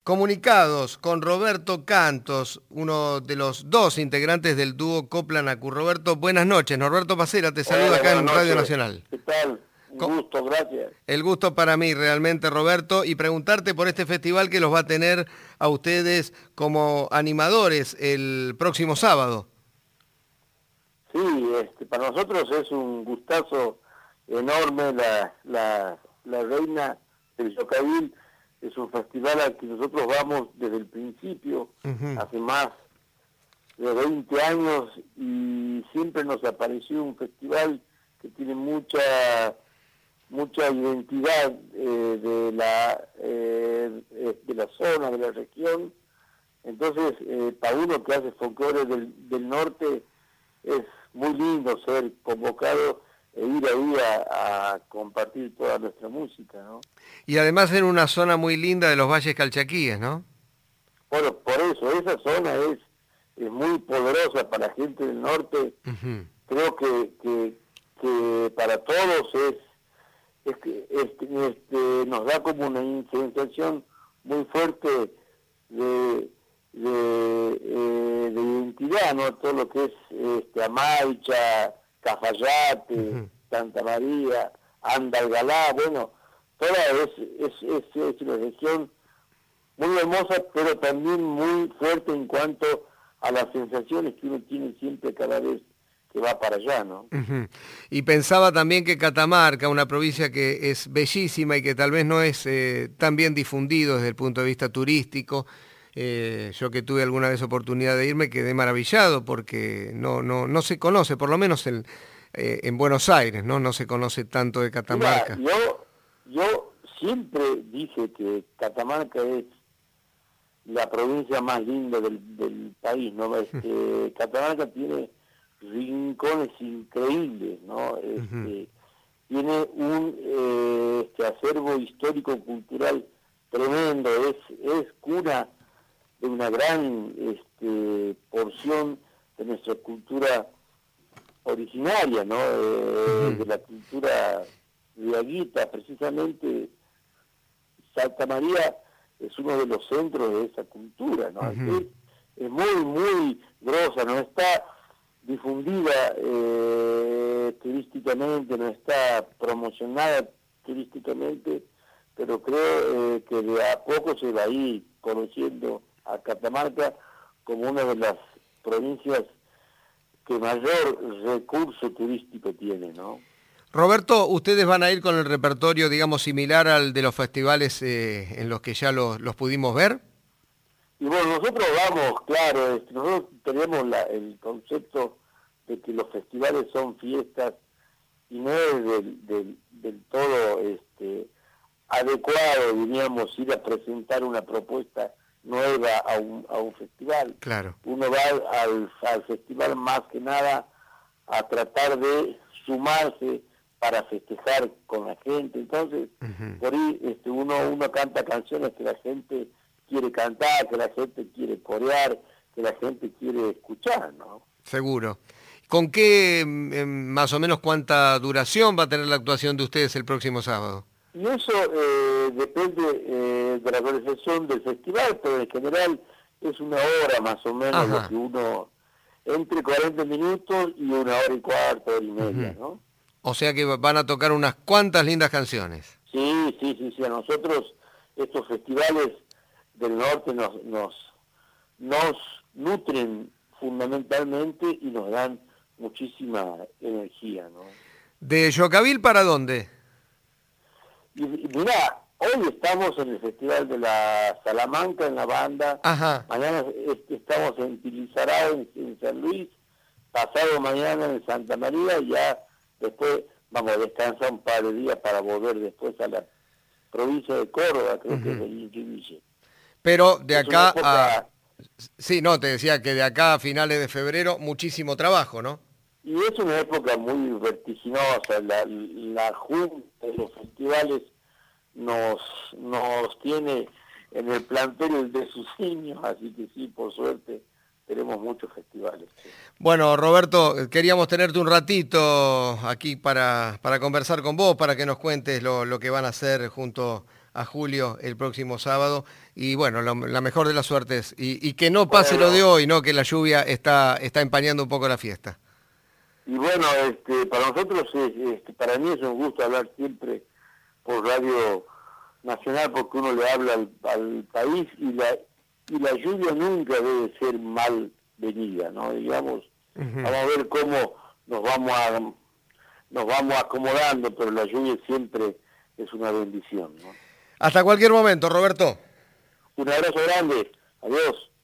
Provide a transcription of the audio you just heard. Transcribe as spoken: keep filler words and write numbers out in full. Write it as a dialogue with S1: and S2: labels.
S1: comunicados con Roberto Cantos, uno de los dos integrantes del dúo Coplanacu. Roberto, buenas noches. Norberto Pacera te saluda
S2: Hola,
S1: acá
S2: buenas
S1: en Radio
S2: noches.
S1: Nacional.
S2: ¿Qué tal? Un
S1: Co-
S2: gusto, gracias.
S1: El gusto para mí realmente, Roberto, y preguntarte por este festival que los va a tener a ustedes como animadores el próximo sábado.
S2: Sí, este, para nosotros es un gustazo enorme. La, la, la Reina del Yocavil es un festival al que nosotros vamos desde el principio,
S1: Ujú.
S2: hace más de veinte años, y siempre nos apareció un festival que tiene mucha mucha identidad eh, de la eh, eh, de la zona, de la región. Entonces, eh, para uno que hace folclore del, del norte, es muy lindo ser convocado e ir ahí a, a compartir toda nuestra música, ¿no?
S1: Y además en una zona muy linda de los Valles Calchaquíes, ¿no?
S2: Bueno, por eso, esa zona es, es muy poderosa para la gente del norte.
S1: Ujú.
S2: Creo que, que, que para todos es, es que este, este, nos da como una sensación muy fuerte de, de, eh, de identidad, ¿no? Todo lo que es este, Amaicha, Cafayate,
S1: Ujú.
S2: Santa María, Andalgalá, bueno, toda es, es, es, es una región muy hermosa, pero también muy fuerte en cuanto a las sensaciones que uno tiene siempre cada vez que va para allá, ¿no?
S1: Ujú. Y pensaba también que Catamarca, una provincia que es bellísima y que tal vez no es eh, tan bien difundido desde el punto de vista turístico, eh, yo que tuve alguna vez oportunidad de irme quedé maravillado porque no, no, no se conoce, por lo menos en, eh, en Buenos Aires, ¿no? No se conoce tanto de
S2: Mira,
S1: Catamarca.
S2: yo, yo siempre dije que Catamarca es la provincia más linda del, del país, ¿no? Este, Catamarca tiene rincones increíbles, ¿no?
S1: Ujú.
S2: Este, tiene un eh, este acervo histórico-cultural tremendo, es, es cuna de una gran este, porción de nuestra cultura originaria, ¿no? Eh,
S1: Ujú.
S2: de la cultura riaguita. Precisamente Santa María es uno de los centros de esa cultura, ¿no? Es,
S1: Ujú.
S2: es muy, muy grosa, no está difundida eh, turísticamente, no está promocionada turísticamente, pero creo eh, que de a poco se va a ir conociendo a Catamarca como una de las provincias que mayor recurso turístico tiene, ¿no?
S1: Roberto, ¿ustedes van a ir con el repertorio, digamos, similar al de los festivales eh, en los que ya los, los pudimos ver?
S2: Y bueno, nosotros vamos, claro, este, nosotros tenemos la, el concepto de que los festivales son fiestas y no es del, del, del todo este, adecuado, diríamos, ir a presentar una propuesta nueva a un, a un festival.
S1: Claro.
S2: Uno va al, al festival más que nada a tratar de sumarse para festejar con la gente. Entonces,
S1: Ujú.
S2: por ahí este, uno, uno canta canciones que la gente quiere cantar, que la gente quiere corear, que la gente quiere escuchar, ¿no?
S1: Seguro. ¿Con qué, mm, em, más o menos, cuánta duración va a tener la actuación de ustedes el próximo sábado?
S2: Y eso eh, depende eh, de la organización del festival, pero en general es una hora más o menos lo que
S1: Ajá.
S2: uno, entre cuarenta minutos y una hora y cuarto, hora y media,
S1: Ujú.
S2: ¿no?
S1: O sea que va- van a tocar unas cuantas lindas canciones.
S2: Sí, sí, sí, sí, a nosotros estos festivales del norte nos, nos, nos nutren fundamentalmente y nos dan muchísima energía, ¿no?
S1: ¿De Yocavil para dónde?
S2: Y, y mirá, hoy estamos en el Festival de la Salamanca en la banda,
S1: Ajá.
S2: mañana es- estamos en Tilizará, en, en San Luis, pasado mañana en Santa María, y ya después vamos a descansar un par de días para volver después a la provincia de Córdoba, creo que es
S1: Ujú.
S2: el Inquiville.
S1: Pero de
S2: Es una
S1: acá a...
S2: época,
S1: Sí, no, te decía que de acá a finales de febrero muchísimo trabajo, ¿no?
S2: y es una época muy vertiginosa, la, la junta de los festivales nos, nos tiene en el plantel de sus niños, así que sí, por suerte, tenemos muchos festivales. Sí.
S1: Bueno, Roberto, queríamos tenerte un ratito aquí para, para conversar con vos, para que nos cuentes lo, lo que van a hacer junto a Julio el próximo sábado. Y bueno, lo, la mejor de las suertes. Y, y que no pase
S2: Bueno,
S1: lo de hoy, ¿no? Que la lluvia está, está empañando un poco la fiesta.
S2: y bueno, este, para nosotros, es, este, para mí es un gusto hablar siempre por Radio Nacional, porque uno le habla al, al país, y la y la lluvia nunca debe ser mal venida, ¿no? Digamos, uh-huh. Vamos a ver cómo nos vamos a nos vamos acomodando, pero la lluvia siempre es una bendición, ¿no?
S1: Hasta cualquier momento, Roberto.
S2: Un abrazo grande. Adiós.